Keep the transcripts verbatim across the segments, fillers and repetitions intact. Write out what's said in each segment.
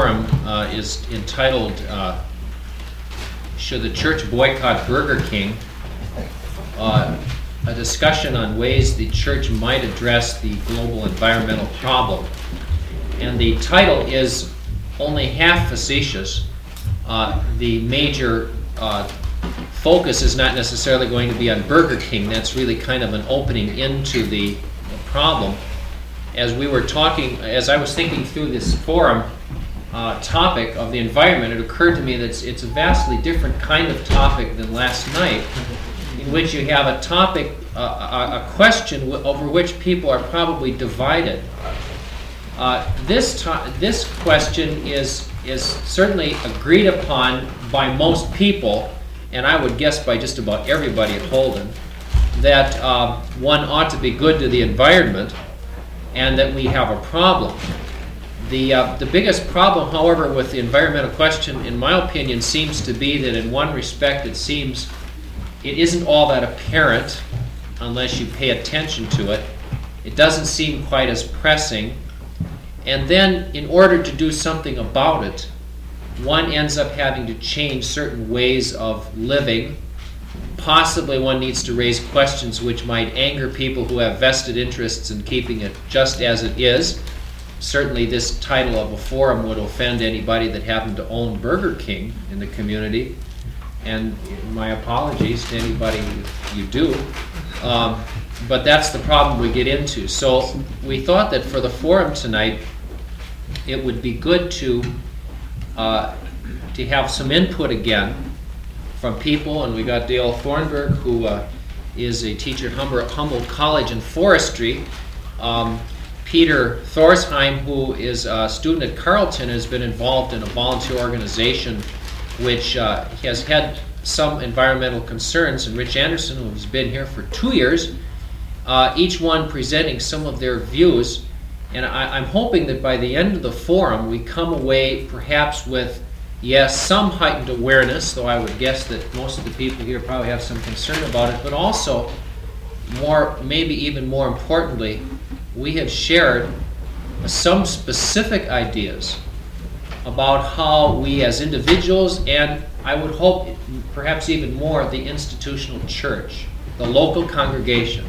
forum uh, is entitled, uh, Should the Church Boycott Burger King? Uh, a discussion on ways the church might address the global environmental problem. And the title is only half facetious. Uh, the major uh, focus is not necessarily going to be on Burger King. That's really kind of an opening into the, the problem. As we were talking, as I was thinking through this forum uh, topic of the environment, it occurred to me that it's, it's a vastly different kind of topic than last night, in which you have a topic, uh, a, a question w- over which people are probably divided. Uh, this to- this question is is certainly agreed upon by most people, and I would guess by just about everybody at Holden, that uh, one ought to be good to the environment, and that we have a problem. The uh, the biggest problem, however, with the environmental question, in my opinion, seems to be that in one respect it seems it isn't all that apparent unless you pay attention to it. It doesn't seem quite as pressing. And then, in order to do something about it, one ends up having to change certain ways of living. Possibly one needs to raise questions which might anger people who have vested interests in keeping it just as it is. Certainly this title of a forum would offend anybody that happened to own Burger King in the community. And my apologies to anybody you do. Um, but that's the problem we get into. So we thought that for the forum tonight, it would be good to uh, to have some input again from people, and we got Dale Thornburg, who uh, is a teacher at Humber, Humboldt College in forestry. Um, Peter Thorsheim, who is a student at Carleton, has been involved in a volunteer organization which uh, has had some environmental concerns, and Rich Anderson, who's been here for two years, uh, each one presenting some of their views. And I, I'm hoping that by the end of the forum, we come away perhaps with, yes, some heightened awareness, though I would guess that most of the people here probably have some concern about it, but also, more, maybe even more importantly, we have shared some specific ideas about how we as individuals, and I would hope perhaps even more the institutional church, the local congregation,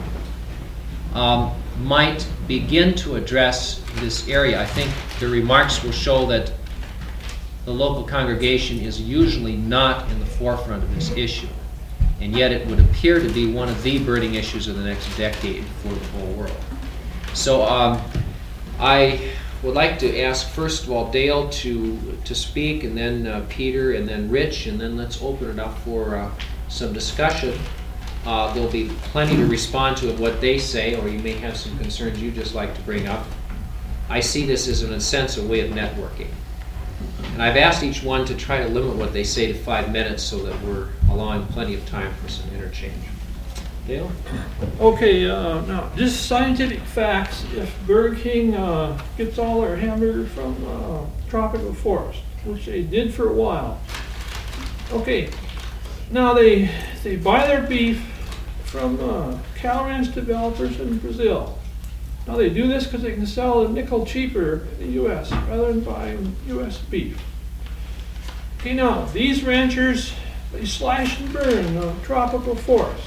um, might begin to address this area. I think the remarks will show that the local congregation is usually not in the forefront of this issue, and yet it would appear to be one of the burning issues of the next decade for the whole world. So um, I would like to ask first of all Dale to to speak, and then uh, Peter, and then Rich, and then let's open it up for uh, some discussion. Uh, there'll be plenty to respond to of what they say, or you may have some concerns you'd just like to bring up. I see this as, in a sense, a way of networking. And I've asked each one to try to limit what they say to five minutes so that we're allowing plenty of time for some interchange. Dale? Okay, uh, now, just scientific facts. If Burger King uh, gets all their hamburger from uh, tropical forest, which they did for a while. Okay, now they they buy their beef from uh, cow ranch developers in Brazil. Now they do this because they can sell a nickel cheaper in the U S rather than buying U S beef. Okay, now these ranchers, they slash and burn the tropical forest.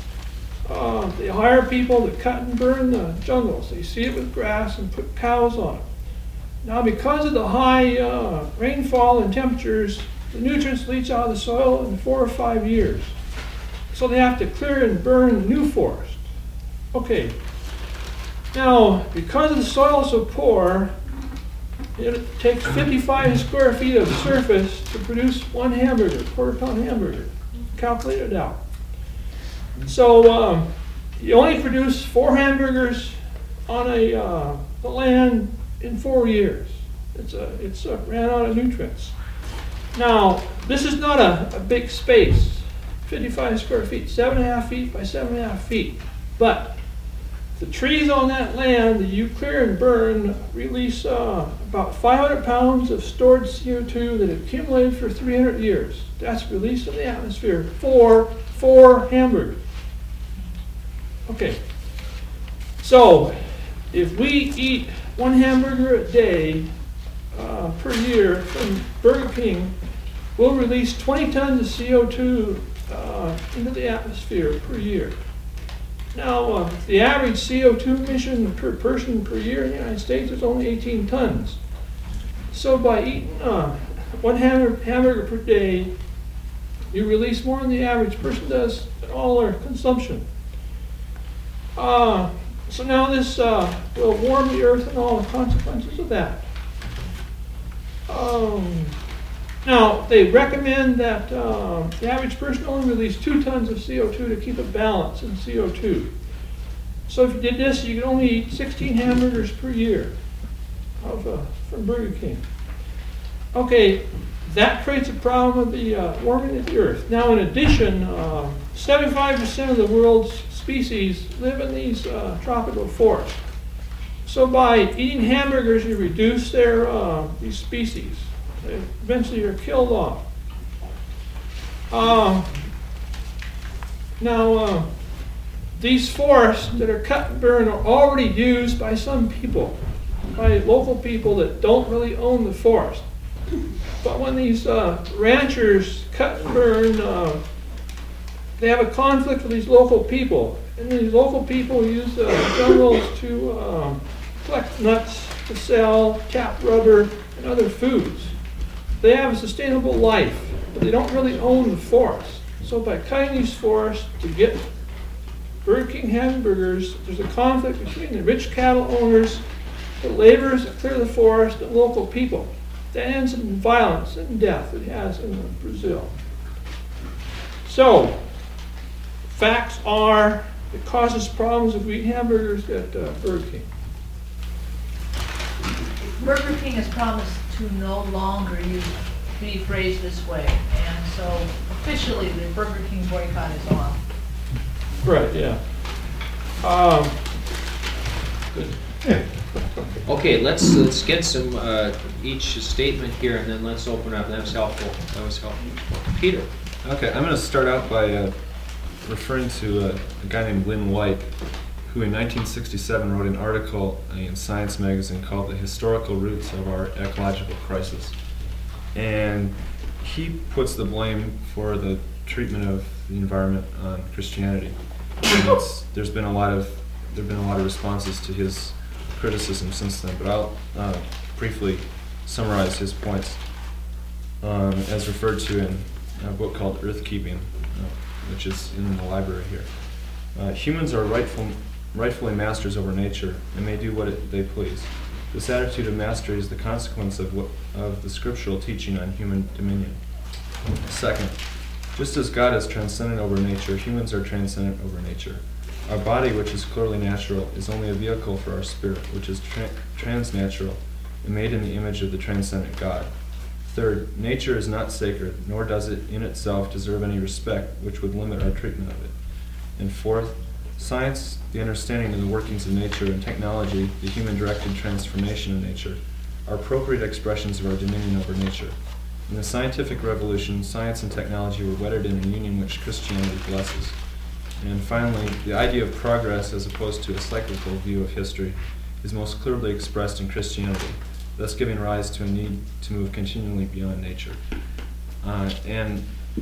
Uh, they hire people to cut and burn the jungles. They seed it with grass and put cows on it. Now because of the high uh, rainfall and temperatures, the nutrients leach out of the soil in four or five years. So they have to clear and burn the new forest. Okay. Now, because the soil is so poor, it takes fifty-five square feet of surface to produce one hamburger, quarter pound hamburger. Calculate it out. So um, you only produce four hamburgers on a uh, the land in four years. It's a, it's a, ran out of nutrients. Now, this is not a, a big space, fifty-five square feet, seven and a half feet by seven and a half feet. But the trees on that land that you clear and burn release uh, about five hundred pounds of stored C O two that accumulated for three hundred years. That's released in the atmosphere for four hamburgers. Okay, so if we eat one hamburger a day, uh, per year from Burger King will release twenty tons of C O two uh, into the atmosphere per year. Now, uh, the average C O two emission per person per year in the United States is only eighteen tons. So by eating uh, one hamburger, hamburger per day, you release more than the average person does in all their consumption. Uh, so now this uh, will warm the earth and all the consequences of that. Um, now, they recommend that uh, the average person only release two tons of C O two to keep a balance in C O two. So if you did this, you could only eat sixteen hamburgers per year of, uh, from Burger King. Okay, that creates a problem with the uh, warming of the earth. Now, in addition, uh, seventy-five percent of the world's species live in these uh, tropical forests. So by eating hamburgers, you reduce their uh, these species. They eventually are killed off. Uh, now, uh, these forests that are cut and burned are already used by some people, by local people that don't really own the forest. But when these uh, ranchers cut and burn, uh, they have a conflict with these local people. And these local people use uh, jungles to um, collect nuts to sell, tap rubber, and other foods. They have a sustainable life, but they don't really own the forest. So by cutting these forests to get Burger King hamburgers, there's a conflict between the rich cattle owners, the laborers that clear the forest, and local people. That ends in violence and death. It has in Brazil. So, facts are, it causes problems if we eat hamburgers at uh, Burger King. Burger King has promised to no longer use be phrased this way, and so officially the Burger King boycott is on. Right, yeah. Um, good. Okay, let's, let's get some, uh, each statement here, and then let's open up. That was helpful. That was helpful. Peter. Okay, I'm going to start out by uh, referring to uh, a guy named Lynn White, who in nineteen sixty-seven wrote an article in Science magazine called The Historical Roots of Our Ecological Crisis. And he puts the blame for the treatment of the environment on Christianity. And it's, there's been a lot of there have been a lot of responses to his criticism since then, but I'll uh, briefly summarize his points um, as referred to in a book called Earthkeeping, uh, which is in the library here. Uh, humans are rightful, rightfully masters over nature and may do what it, they please. This attitude of mastery is the consequence of, what, of the scriptural teaching on human dominion. Second, just as God is transcendent over nature, humans are transcendent over nature. Our body, which is clearly natural, is only a vehicle for our spirit, which is tra- transnatural and made in the image of the transcendent God. Third, nature is not sacred, nor does it in itself deserve any respect, which would limit our treatment of it. And fourth, science, the understanding of the workings of nature, and technology, the human-directed transformation of nature, are appropriate expressions of our dominion over nature. In the scientific revolution, science and technology were wedded in a union which Christianity blesses. And finally, the idea of progress as opposed to a cyclical view of history is most clearly expressed in Christianity, thus giving rise to a need to move continually beyond nature. Uh, and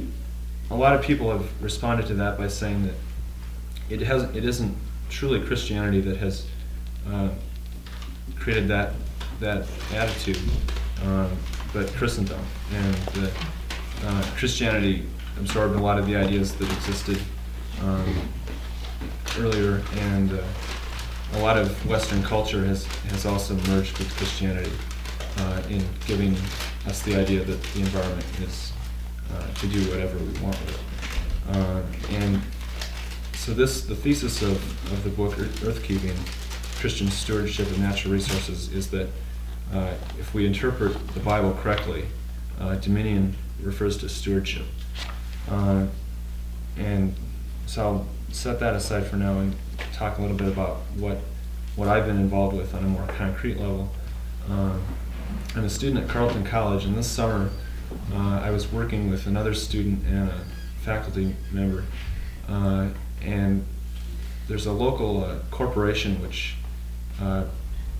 a lot of people have responded to that by saying that it has it isn't truly Christianity that has uh, created that that attitude, um, but Christendom, and that uh, Christianity absorbed a lot of the ideas that existed um, earlier, and uh, a lot of Western culture has has also merged with Christianity uh, in giving us the idea that the environment is uh, to do whatever we want with it. Uh, and so this, the thesis of, of the book Earthkeeping, Christian Stewardship of Natural Resources, is that uh, if we interpret the Bible correctly, uh, dominion refers to stewardship. Uh, and so I'll set that aside for now and talk a little bit about what what I've been involved with on a more concrete level. Um, I'm a student at Carleton College, and this summer uh, I was working with another student and a faculty member. Uh, and there's a local uh, corporation which uh,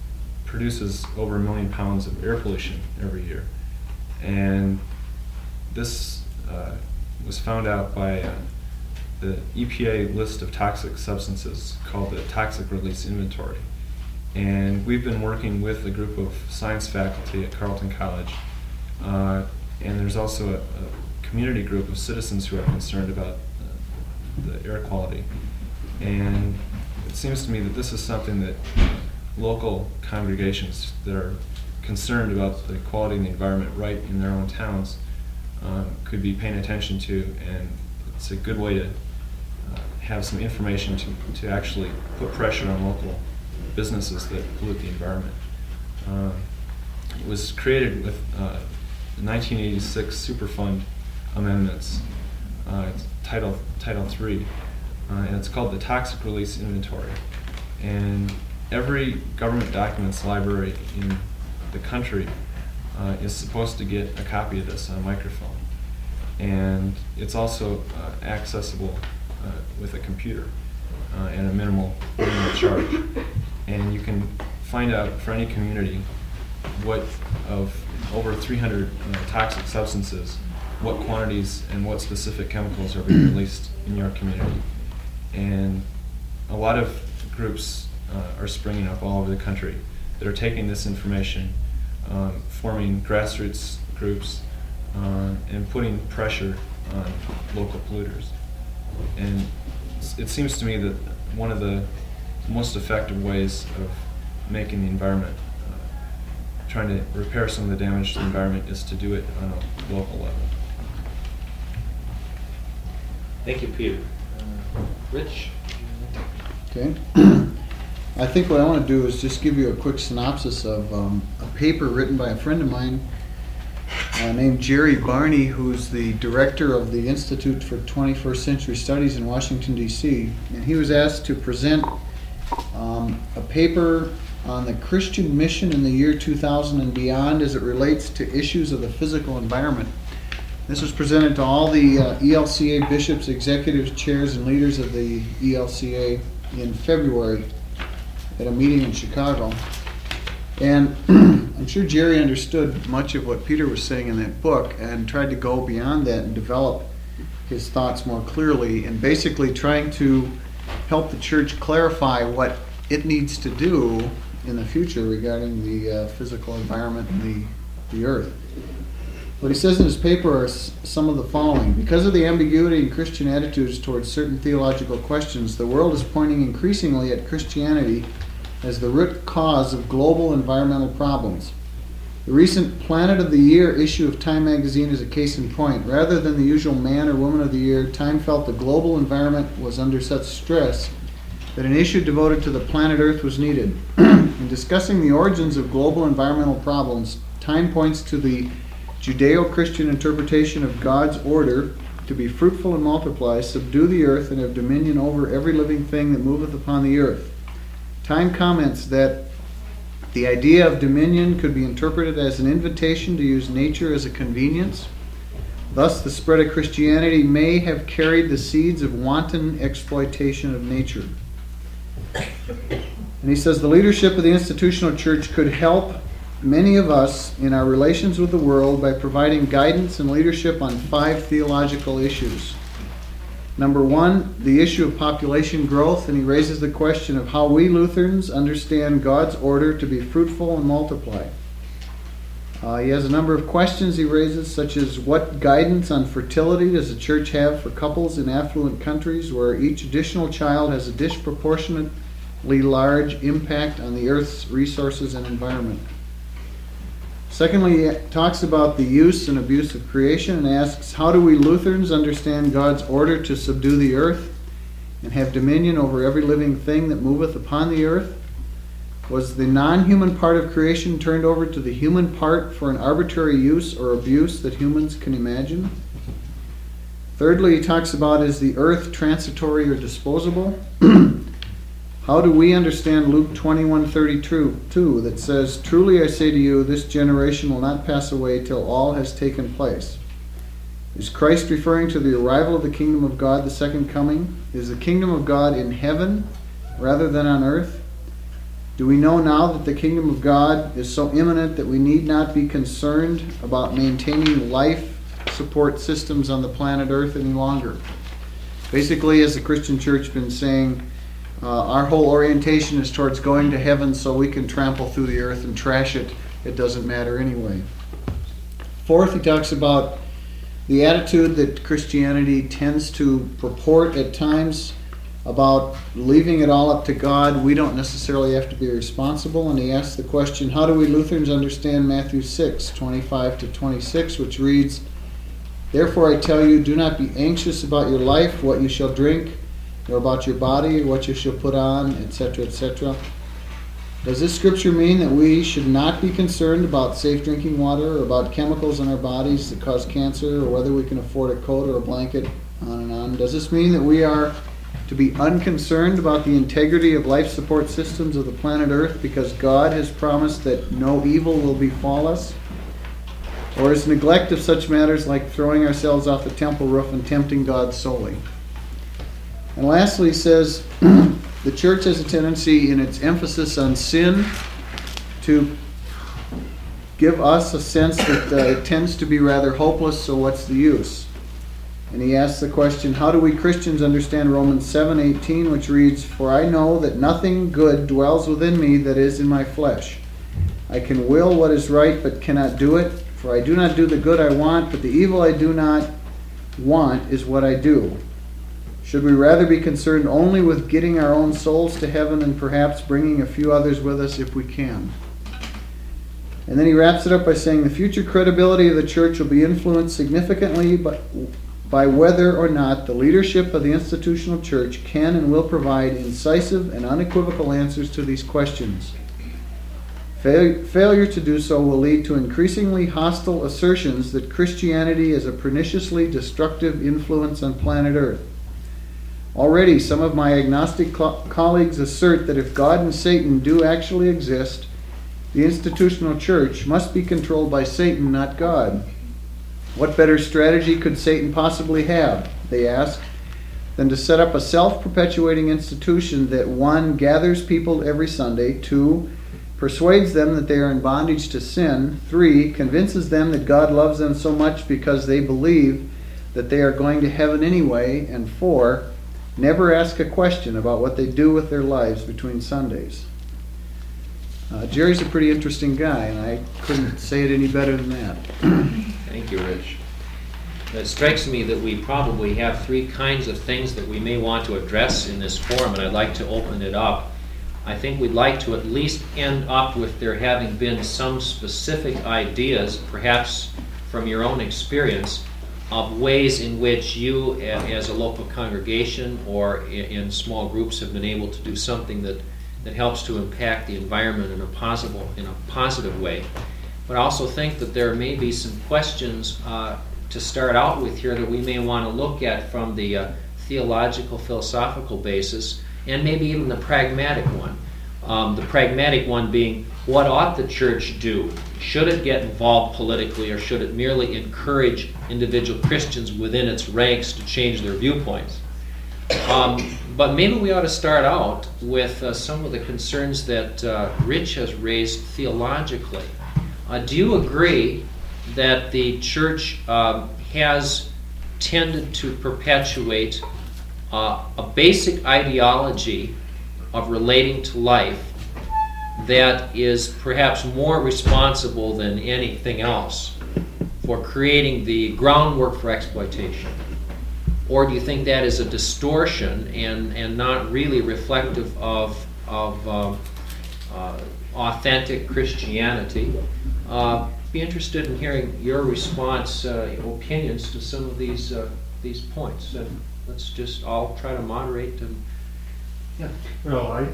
produces over a million pounds of air pollution every year. And this uh, was found out by uh, the E P A list of toxic substances called the Toxic Release Inventory. And we've been working with a group of science faculty at Carleton College, uh, and there's also a, a community group of citizens who are concerned about uh, the air quality. And it seems to me that this is something that uh, local congregations that are concerned about the quality of the environment right in their own towns um, could be paying attention to, and it's a good way to uh, have some information to, to actually put pressure on local businesses that pollute the environment. Um, it was created with uh, the nineteen eighty-six Superfund amendments, uh, it's Title Title three, uh, and it's called the Toxic Release Inventory. And every government documents library in the country uh, is supposed to get a copy of this on microfilm, and it's also uh, accessible uh, with a computer uh, at a minimal, minimal charge. And you can find out for any community what of over three hundred uh, toxic substances, what quantities and what specific chemicals are being released in your community. And a lot of groups uh, are springing up all over the country that are taking this information, um, forming grassroots groups, uh, and putting pressure on local polluters. And it seems to me that one of the most effective ways of making the environment, uh, trying to repair some of the damage to the environment, is to do it on a local level. Thank you, Peter. Uh, Rich? Okay. I think what I want to do is just give you a quick synopsis of um, a paper written by a friend of mine uh, named Jerry Barney, who's the director of the Institute for twenty-first Century Studies in Washington, D C And he was asked to present um, a paper on the Christian mission in the year two thousand and beyond as it relates to issues of the physical environment. This was presented to all the uh, E L C A bishops, executives, chairs, and leaders of the E L C A in February at a meeting in Chicago. And I'm sure Jerry understood much of what Peter was saying in that book and tried to go beyond that and develop his thoughts more clearly, and basically trying to help the church clarify what it needs to do in the future regarding the uh, physical environment and the, the earth. What he says in his paper are s- some of the following. Because of the ambiguity in Christian attitudes towards certain theological questions, the world is pointing increasingly at Christianity as the root cause of global environmental problems. The recent Planet of the Year issue of Time magazine is a case in point. Rather than the usual Man or Woman of the Year, Time felt the global environment was under such stress that an issue devoted to the planet Earth was needed. In discussing the origins of global environmental problems, Time points to the Judeo-Christian interpretation of God's order to be fruitful and multiply, subdue the earth, and have dominion over every living thing that moveth upon the earth. Time comments that the idea of dominion could be interpreted as an invitation to use nature as a convenience. Thus, the spread of Christianity may have carried the seeds of wanton exploitation of nature. And he says the leadership of the institutional church could help many of us in our relations with the world by providing guidance and leadership on five theological issues. Number one, the issue of population growth, and he raises the question of how we Lutherans understand God's order to be fruitful and multiply. Uh, he has a number of questions he raises, such as what guidance on fertility does the church have for couples in affluent countries where each additional child has a disproportionately large impact on the earth's resources and environment. Secondly, he talks about the use and abuse of creation and asks, how do we Lutherans understand God's order to subdue the earth and have dominion over every living thing that moveth upon the earth? Was the non-human part of creation turned over to the human part for an arbitrary use or abuse that humans can imagine? Thirdly, he talks about, is the earth transitory or disposable? How do we understand Luke twenty-one thirty-two that says, truly I say to you, this generation will not pass away till all has taken place? Is Christ referring to the arrival of the kingdom of God, the second coming? Is the kingdom of God in heaven rather than on earth? Do we know now that the kingdom of God is so imminent that we need not be concerned about maintaining life support systems on the planet Earth any longer? Basically, as the Christian church been saying, uh, our whole orientation is towards going to heaven so we can trample through the earth and trash it. It doesn't matter anyway. Fourth, he talks about the attitude that Christianity tends to purport at times about leaving it all up to God. We don't necessarily have to be responsible. And he asks the question, how do we Lutherans understand Matthew six, twenty-five to twenty-six, which reads, "Therefore I tell you, do not be anxious about your life, what you shall drink, nor about your body, what you shall put on," et cetera, et cetera. Does this scripture mean that we should not be concerned about safe drinking water or about chemicals in our bodies that cause cancer or whether we can afford a coat or a blanket, on and on? Does this mean that we are to be unconcerned about the integrity of life support systems of the planet Earth because God has promised that no evil will befall us? Or is neglect of such matters like throwing ourselves off the temple roof and tempting God solely? And lastly, he says, the church has a tendency in its emphasis on sin to give us a sense that uh, it tends to be rather hopeless, so what's the use? And he asks the question, how do we Christians understand Romans seven eighteen, which reads, "For I know that nothing good dwells within me that is in my flesh. I can will what is right, but cannot do it. For I do not do the good I want, but the evil I do not want is what I do." Should we rather be concerned only with getting our own souls to heaven and perhaps bringing a few others with us if we can? And then he wraps it up by saying the future credibility of the church will be influenced significantly by, by whether or not the leadership of the institutional church can and will provide incisive and unequivocal answers to these questions. Fail, failure to do so will lead to increasingly hostile assertions that Christianity is a perniciously destructive influence on planet Earth. Already, some of my agnostic co- colleagues assert that if God and Satan do actually exist, the institutional church must be controlled by Satan, not God. What better strategy could Satan possibly have, they ask, than to set up a self-perpetuating institution that, one, gathers people every Sunday, two, persuades them that they are in bondage to sin, three, convinces them that God loves them so much because they believe that they are going to heaven anyway, and four, never ask a question about what they do with their lives between Sundays. Uh, Jerry's a pretty interesting guy, and I couldn't say it any better than that. Thank you, Rich. It strikes me that we probably have three kinds of things that we may want to address in this forum, and I'd like to open it up. I think we'd like to at least end up with there having been some specific ideas, perhaps from your own experience, of ways in which you as a local congregation or in small groups have been able to do something that, that helps to impact the environment in a positive, in a positive way. But I also think that there may be some questions uh, to start out with here that we may want to look at from the uh, theological, philosophical basis, and maybe even the pragmatic one. Um, the pragmatic one being, what ought the church do? Should it get involved politically, or should it merely encourage individual Christians within its ranks to change their viewpoints? Um, but maybe we ought to start out with uh, some of the concerns that uh, Rich has raised theologically. Uh, do you agree that the church uh, has tended to perpetuate uh, a basic ideology of relating to life that is perhaps more responsible than anything else for creating the groundwork for exploitation? Or do you think that is a distortion and, and not really reflective of, of um, uh, authentic Christianity? Uh, be interested in hearing your response, uh, opinions to some of these uh, these points. And let's just all try to moderate. And, yeah. Well, I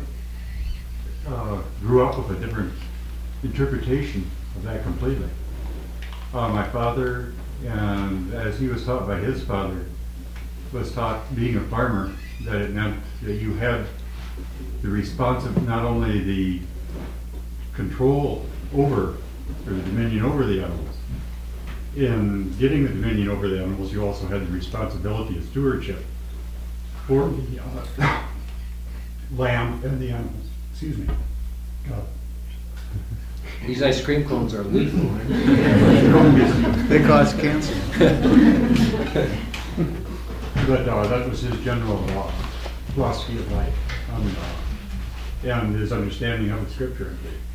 uh, grew up with a different interpretation of that completely. Uh, my father, and as he was taught by his father, was taught, being a farmer, that it meant that you had the responsive, not only the control over, or the dominion over the animals. In getting the dominion over the animals, you also had the responsibility of stewardship for the uh, lamb and the animals. Excuse me. Uh, These ice cream cones are lethal. They cause cancer. But uh, that was his general uh, philosophy of life, um, uh, and his understanding of the scripture.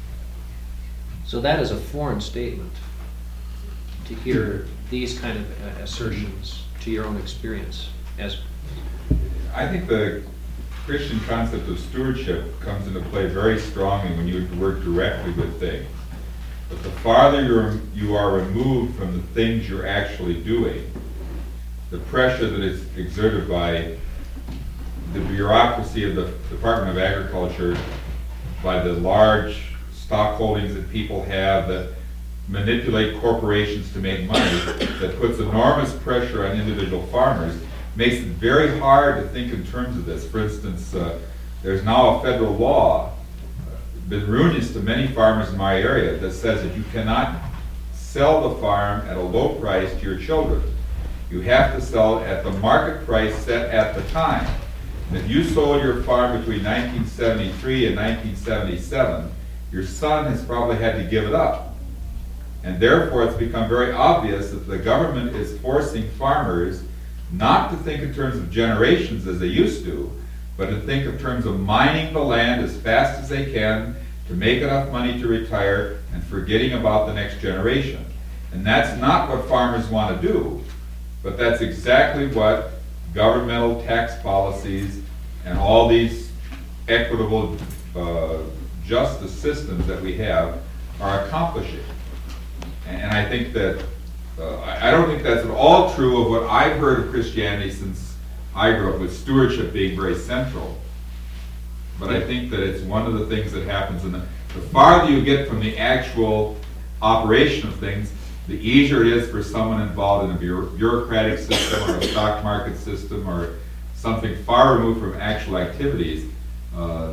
So that is a foreign statement, to hear these kind of uh, assertions to your own experience as. I think the Christian concept of stewardship comes into play very strongly when you work directly with things. But the farther you're, you are removed from the things you're actually doing, the pressure that is exerted by the bureaucracy of the Department of Agriculture, by the large stock holdings that people have that manipulate corporations to make money, that puts enormous pressure on individual farmers, makes it very hard to think in terms of this. For instance, uh, there's now a federal law, uh, been ruinous to many farmers in my area, that says that you cannot sell the farm at a low price to your children. You have to sell it at the market price set at the time. And if you sold your farm between nineteen seventy-three and nineteen seventy-seven, your son has probably had to give it up. And therefore it's become very obvious that the government is forcing farmers not to think in terms of generations as they used to, but to think in terms of mining the land as fast as they can to make enough money to retire and forgetting about the next generation. And that's not what farmers want to do, but that's exactly what governmental tax policies and all these equitable uh, justice systems that we have are accomplishing. And I think that, uh, I don't think that's at all true of what I've heard of Christianity since I grew up, with stewardship being very central. But I think that it's one of the things that happens, in the, the farther you get from the actual operation of things, the easier it is for someone involved in a bureau- bureaucratic system or a stock market system or something far removed from actual activities, uh,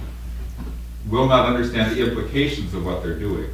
will not understand the implications of what they're doing.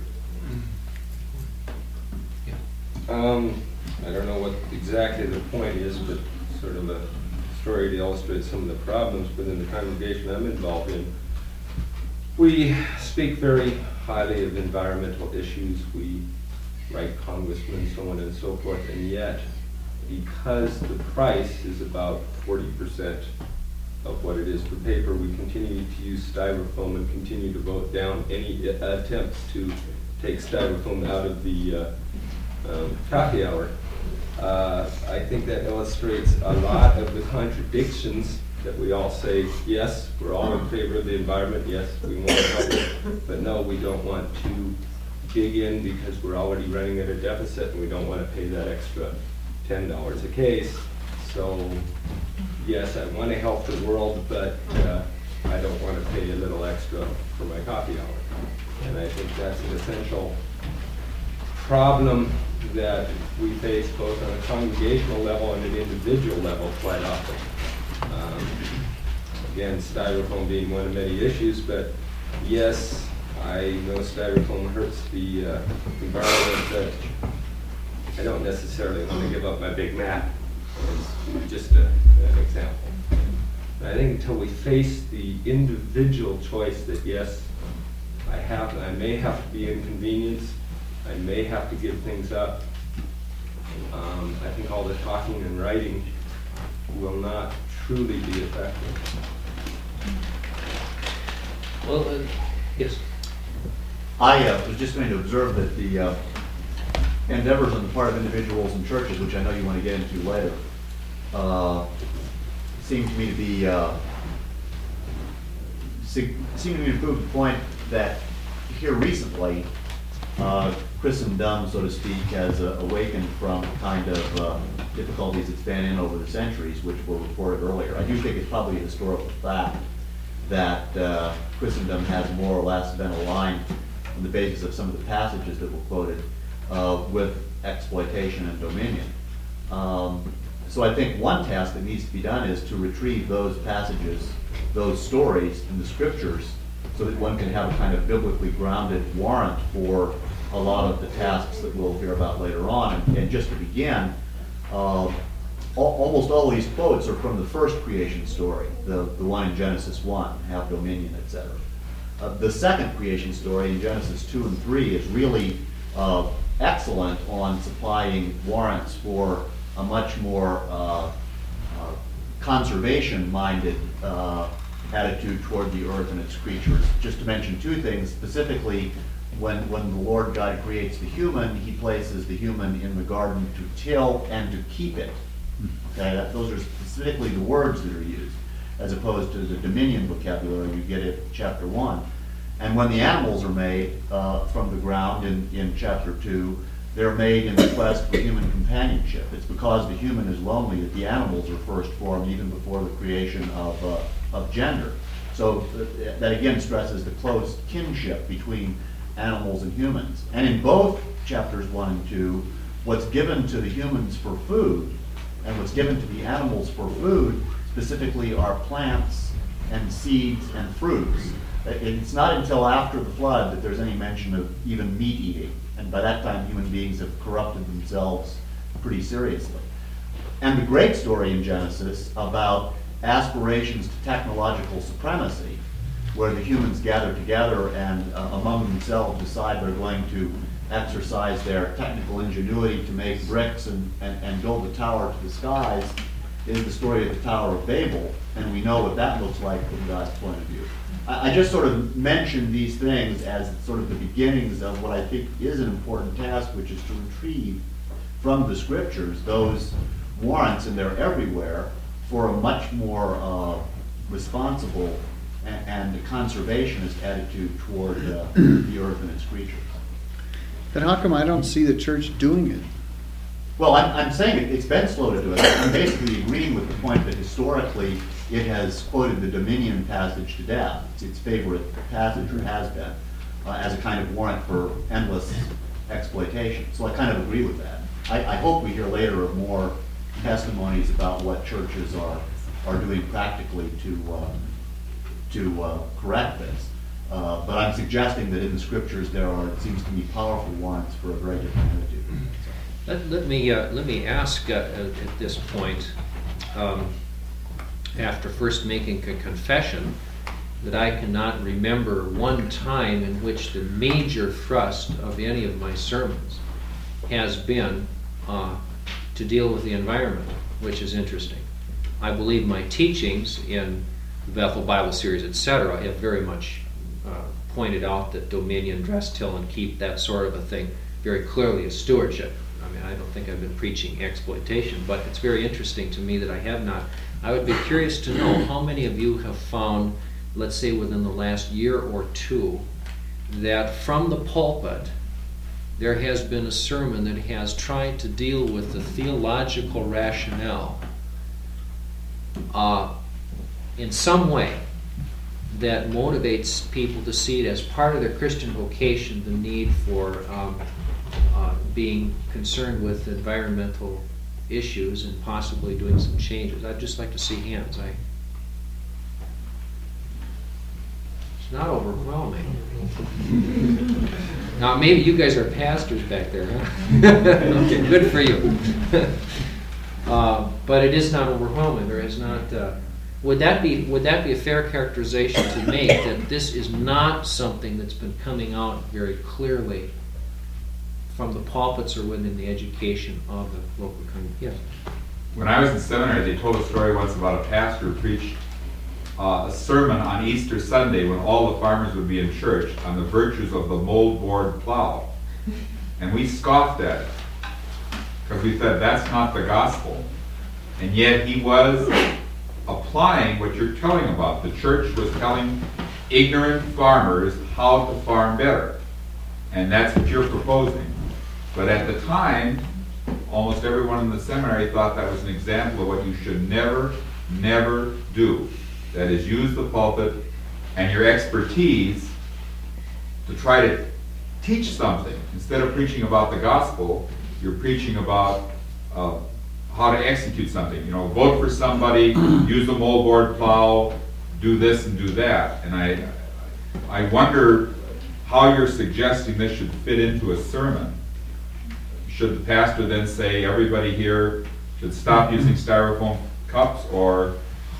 Um, I don't know what exactly the point is, but sort of a story to illustrate some of the problems within the congregation I'm involved in. We speak very highly of environmental issues. We write congressmen, so on and so forth, and yet, because the price is about forty percent of what it is for paper, we continue to use styrofoam and continue to vote down any attempts to take styrofoam out of the uh, um, coffee hour. Uh, I think that illustrates a lot of the contradictions that we all say, yes, we're all in favor of the environment, yes, we want to help it, but no, we don't want to dig in because we're already running at a deficit and we don't want to pay that extra ten dollars a case. So, yes, I want to help the world, but uh, I don't want to pay a little extra for my coffee hour. And I think that's an essential problem that we face both on a congregational level and an individual level quite often. Um, again, styrofoam being one of many issues, but yes, I know styrofoam hurts the uh, environment, but I don't necessarily want to give up my Big Mac as just a, an example. And I think until we face the individual choice that yes, I have, I may have to be inconvenienced, I may have to give things up, um, I think all the talking and writing will not truly be effective. Well, uh, yes. I uh, was just going to observe that the uh, endeavors on the part of individuals and churches, which I know you want to get into later, uh, seem to me to be uh, seem to me to prove the point that here recently, uh, Christendom, so to speak, has uh, awakened from the kind of uh, difficulties it's been in over the centuries, which were reported earlier. I do think it's probably a historical fact that uh, Christendom has more or less been aligned on the basis of some of the passages that were quoted uh, with exploitation and dominion. Um, so I think one task that needs to be done is to retrieve those passages, those stories in the scriptures, so that one can have a kind of biblically grounded warrant for a lot of the tasks that we'll hear about later on. And, and just to begin, uh, al almost all these quotes are from the first creation story, the, the one in Genesis one, have dominion, et cetera. Uh, the second creation story in Genesis two and three is really uh, excellent on supplying warrants for a much more uh, uh, conservation-minded uh, attitude toward the earth and its creatures. Just to mention two things, specifically, when, when the Lord God creates the human, he places the human in the garden to till and to keep it. Okay, that, those are specifically the words that are used, as opposed to the dominion vocabulary you get at chapter one. And when the animals are made uh, from the ground in, in chapter two, they're made in the quest for human companionship. It's because the human is lonely that the animals are first formed, even before the creation of, uh, of gender. So uh, that again stresses the close kinship between animals and humans. And in both chapters one and two, what's given to the humans for food and what's given to the animals for food specifically are plants and seeds and fruits. It's not until after the flood that there's any mention of even meat eating. And by that time, human beings have corrupted themselves pretty seriously. And the great story in Genesis about aspirations to technological supremacy, where the humans gather together and uh, among themselves decide they're going to exercise their technical ingenuity to make bricks and, and, and build a tower to the skies, is the story of the Tower of Babel, and we know what that looks like from God's point of view. I, I just sort of mentioned these things as sort of the beginnings of what I think is an important task, which is to retrieve from the scriptures those warrants, and they're everywhere, for a much more uh, responsible and, and conservationist attitude toward uh, the earth and its creatures. But how come I don't see the church doing it? Well, I'm, I'm saying it, it's been slow to do it. I'm basically agreeing with the point that historically it has quoted the Dominion passage to death. It's its favorite passage, or has been, uh, as a kind of warrant for endless exploitation. So I kind of agree with that. I, I hope we hear later of more testimonies about what churches are are doing practically to uh, to uh, correct this. Uh, but I'm suggesting that in the scriptures there are, it seems to me, powerful warrants for a very different attitude. Let, let me uh, let me ask uh, at this point, um, after first making a confession, that I cannot remember one time in which the major thrust of any of my sermons has been uh, to deal with the environment, which is interesting. I believe my teachings in the Bethel Bible Series, et cetera, have very much uh, pointed out that dominion, dress, till, and keep, that sort of a thing, very clearly is stewardship. I mean, I don't think I've been preaching exploitation, but it's very interesting to me that I have not. I would be curious to know how many of you have found, let's say within the last year or two, that from the pulpit there has been a sermon that has tried to deal with the theological rationale uh, in some way that motivates people to see it as part of their Christian vocation, the need for um, uh, being concerned with environmental issues and possibly doing some changes. I'd just like to see hands. I, it's not overwhelming. Now, maybe you guys are pastors back there, huh? Okay, good for you. uh, but it is not overwhelming. There is not... Uh, Would that be would that be a fair characterization to make, that this is not something that's been coming out very clearly from the pulpits or within the education of the local community? Yes. When I was in seminary, they told a story once about a pastor who preached uh, a sermon on Easter Sunday when all the farmers would be in church on the virtues of the moldboard plow. And we scoffed at it because we said that's not the gospel. And yet he was applying what you're telling about. The church was telling ignorant farmers how to farm better. And that's what you're proposing. But at the time, almost everyone in the seminary thought that was an example of what you should never, never do. That is, use the pulpit and your expertise to try to teach something. Instead of preaching about the gospel, you're preaching about uh, how to execute something. You know, vote for somebody, use the moldboard plow, do this and do that. And I, I wonder how you're suggesting this should fit into a sermon. Should the pastor then say everybody here should stop using styrofoam cups, or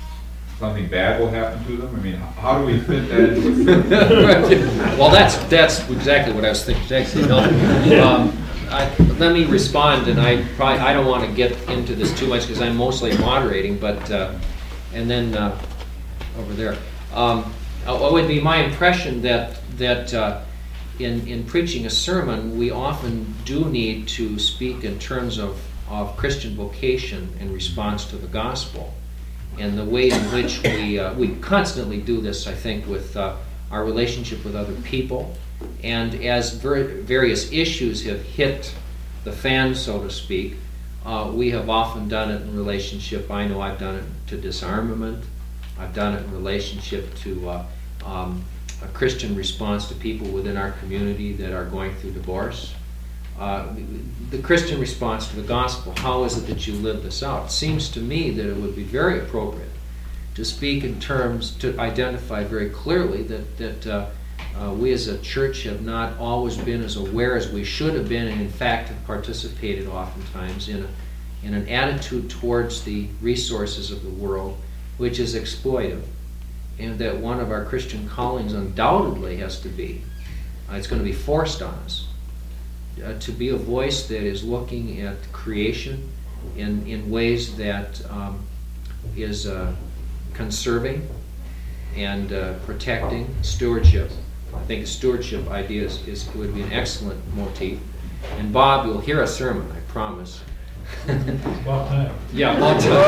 something bad will happen to them? I mean, how do we fit that into a service? Well, that's, that's exactly what I was thinking, actually, no. Um, I, let me respond, and I probably, I don't want to get into this too much because I'm mostly moderating, but, uh, and then, uh, over there. Um, it would be my impression that, that uh, in, in preaching a sermon, we often do need to speak in terms of, of Christian vocation in response to the gospel. And the way in which we, uh, we constantly do this, I think, with uh, our relationship with other people. And as ver- various issues have hit the fan, so to speak, uh, we have often done it in relationship, I know I've done it to disarmament, I've done it in relationship to uh, um, a Christian response to people within our community that are going through divorce. Uh, the Christian response to the gospel, how is it that you live this out? It seems to me that it would be very appropriate to speak in terms, to identify very clearly that, that uh, uh, we as a church have not always been as aware as we should have been, and in fact have participated oftentimes in, a, in an attitude towards the resources of the world which is exploitive, and that one of our Christian callings undoubtedly has to be, uh, it's going to be forced on us, Uh, to be a voice that is looking at creation in, in ways that um, is uh, conserving and uh, protecting stewardship. I think the stewardship idea is, is, would be an excellent motif. And Bob, you'll hear a sermon, I promise. About time. Yeah, about time.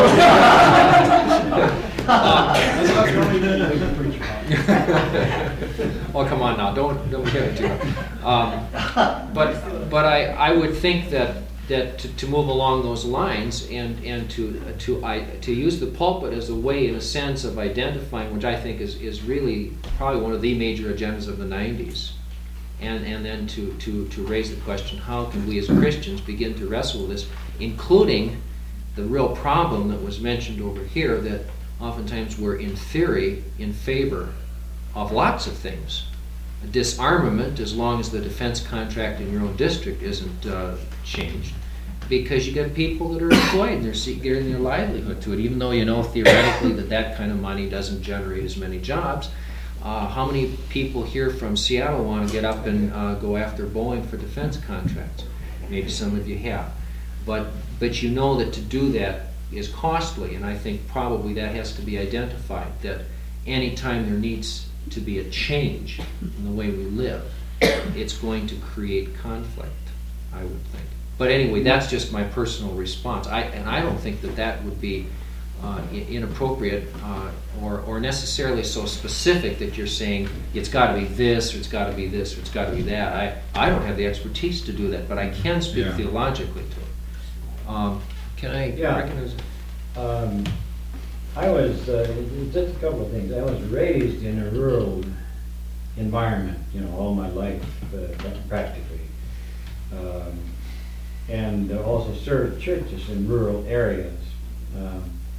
Oh, come on now, don't don't get it too much. Um, but but I, I would think that that to, to move along those lines and and to to I to use the pulpit as a way, in a sense, of identifying, which I think is, is really probably one of the major agendas of the nineties, and and then to to to raise the question, how can we as Christians begin to wrestle with this, including the real problem that was mentioned over here, that oftentimes we're in theory in favor of lots of things. Disarmament, as long as the defense contract in your own district isn't uh, changed, because you get people that are employed and they're getting their livelihood to it, even though you know theoretically that that kind of money doesn't generate as many jobs. Uh, how many people here from Seattle want to get up and uh, go after Boeing for defense contracts? Maybe some of you have. But, but you know that to do that is costly, and I think probably that has to be identified, that any time there needs to be a change in the way we live, it's going to create conflict, I would think. But anyway, that's just my personal response. I, and I don't think that that would be uh, inappropriate uh, or, or necessarily so specific that you're saying it's got to be this, or it's got to be this, or it's got to be that. I, I don't have the expertise to do that, but I can speak Yeah. theologically to it. Um, can I Yeah. recognize it? Um, I was, uh, just a couple of things. I was raised in a rural environment, you know, all my life, uh, practically. Um, and also served churches in rural areas. Um,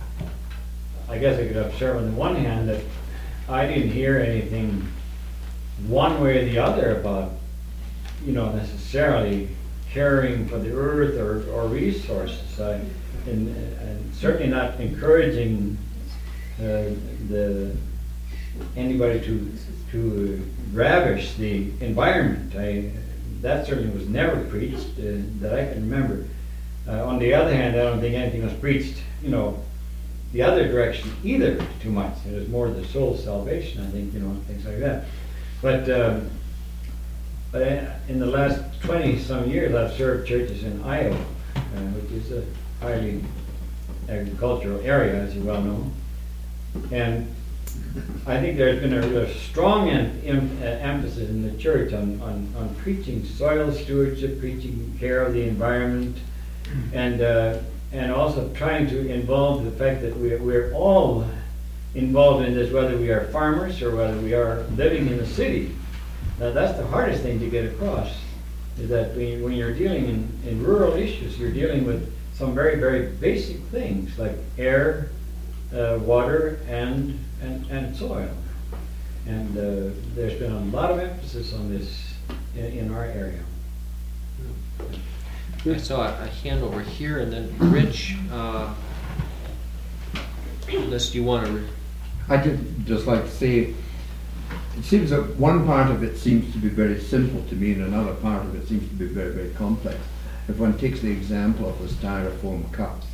I guess I could observe on the one hand that I didn't hear anything one way or the other about, you know, necessarily caring for the earth or, or resources. I, and, and certainly not encouraging uh, the anybody to to ravish the environment. I, that certainly was never preached uh, that I can remember. Uh, on the other hand, I don't think anything was preached, you know, the other direction either too much. It was more the soul salvation, I think, you know, things like that. But um, but in the last twenty some years, I've served churches in Iowa, uh, which is a highly agricultural area, as you well know. And I think there's been a, a strong em, em, uh, emphasis in the church on, on, on preaching soil stewardship, preaching care of the environment, and uh, and also trying to involve the fact that we, we're all involved in this, whether we are farmers or whether we are living in the city. Now that's the hardest thing to get across, is that when, when you're dealing in, in rural issues, you're dealing with some very, very basic things like air, uh, water, and, and, and soil. And uh, there's been a lot of emphasis on this in, in our area. I saw a, a hand over here, and then Rich, uh, unless you want to re- I just, just like to say, it seems that one part of it seems to be very simple to me and another part of it seems to be very, very complex. If one takes the example of the styrofoam cups,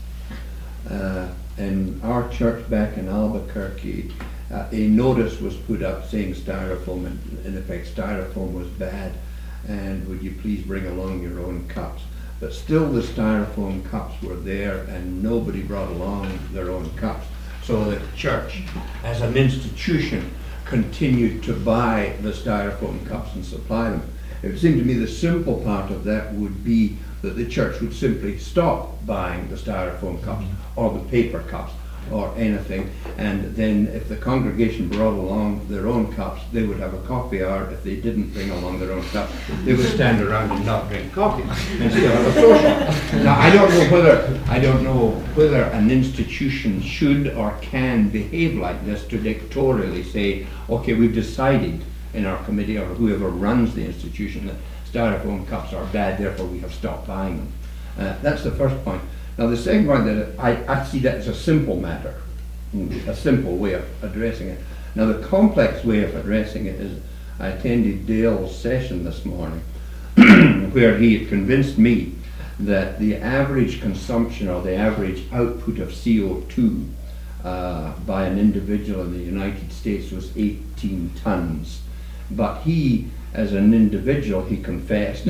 uh, in our church back in Albuquerque, uh, a notice was put up saying styrofoam, in, in effect styrofoam was bad, and would you please bring along your own cups. But still the styrofoam cups were there and nobody brought along their own cups. So the church, as an institution, continued to buy the styrofoam cups and supply them. It would seem to me the simple part of that would be that the church would simply stop buying the styrofoam cups or the paper cups or anything, and then if the congregation brought along their own cups, they would have a coffee hour. If they didn't bring along their own cups, they would stand around and not drink coffee and still have a social. Now, I don't know whether I don't know whether an institution should or can behave like this to dictatorially say, okay, we've decided in our committee or whoever runs the institution that styrofoam cups are bad, therefore we have stopped buying them. Uh, that's the first point. Now the second point, that I, I see that as a simple matter, a simple way of addressing it. Now the complex way of addressing it is, I attended Dale's session this morning where he had convinced me that the average consumption or the average output of C O two uh, by an individual in the United States was eighteen tons. But he, as an individual, he confessed,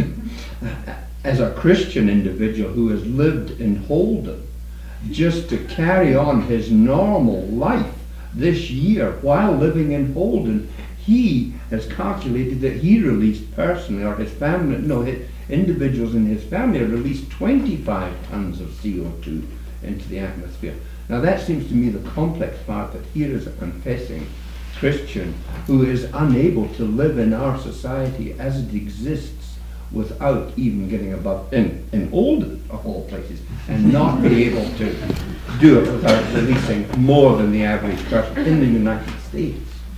as a Christian individual who has lived in Holden, just to carry on his normal life this year while living in Holden, he has calculated that he released personally, or his family, no, his individuals in his family have released twenty-five tons of C O two into the atmosphere. Now that seems to me the complex part, that here is a confessing Christian who is unable to live in our society as it exists without even getting above, in, in Holden of all places, and not be able to do it without releasing more than the average person in the United States.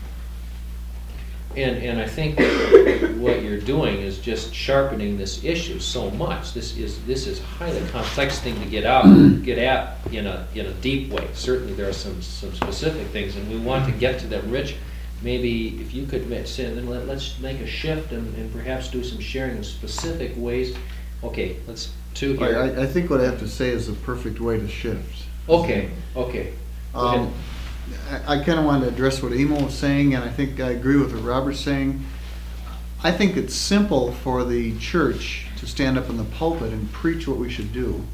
And, and I think that what you're doing is just sharpening this issue so much. This is this is a highly complex thing to get out, get at in a in a deep way. Certainly there are some some specific things, and we want to get to them. Rich, maybe if you could say, then let, let's make a shift and, and perhaps do some sharing in specific ways. Okay, let's two here. I, I think what I have to say is the perfect way to shift. Okay, okay. Go ahead. Um, I, I kind of wanted to address what Emil was saying, and I think I agree with what Robert's saying. I think it's simple for the church to stand up in the pulpit and preach what we should do.